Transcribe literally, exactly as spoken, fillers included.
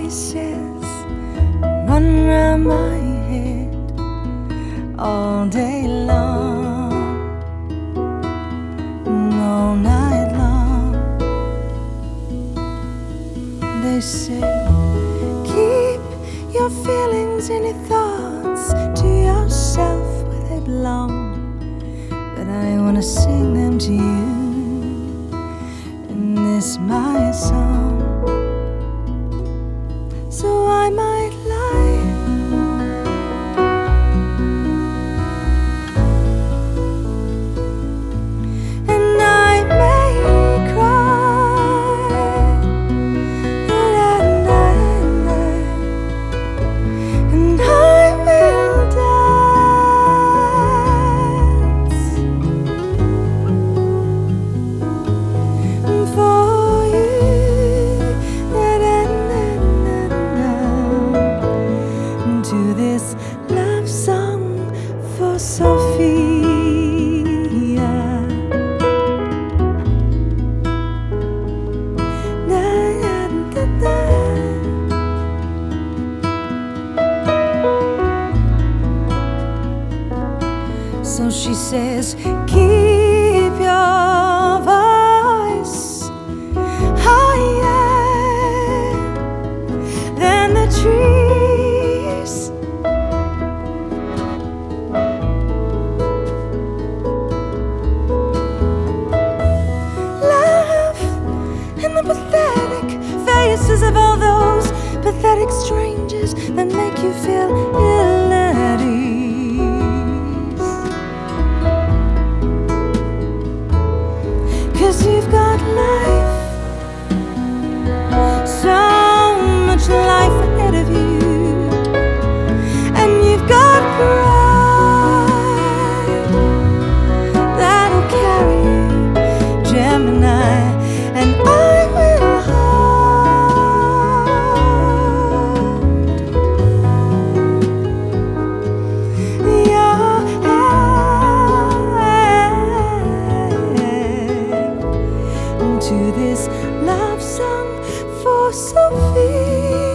voices run round my head all day long, all night long. They say, keep your feelings and your thoughts to yourself where they belong, but I wanna sing them to you in this my song. So I might lie, and I may cry, and I will dance for you. To this love song for Sophia. Da, da, da. So she says, keep your voice higher than the trees. The pathetic faces of all those pathetic strangers that make you feel ill at ease. 'Cause you've got life, so much life ahead of you, and you've got pride that'll carry you, Gemini, and I to this love song for Sophia.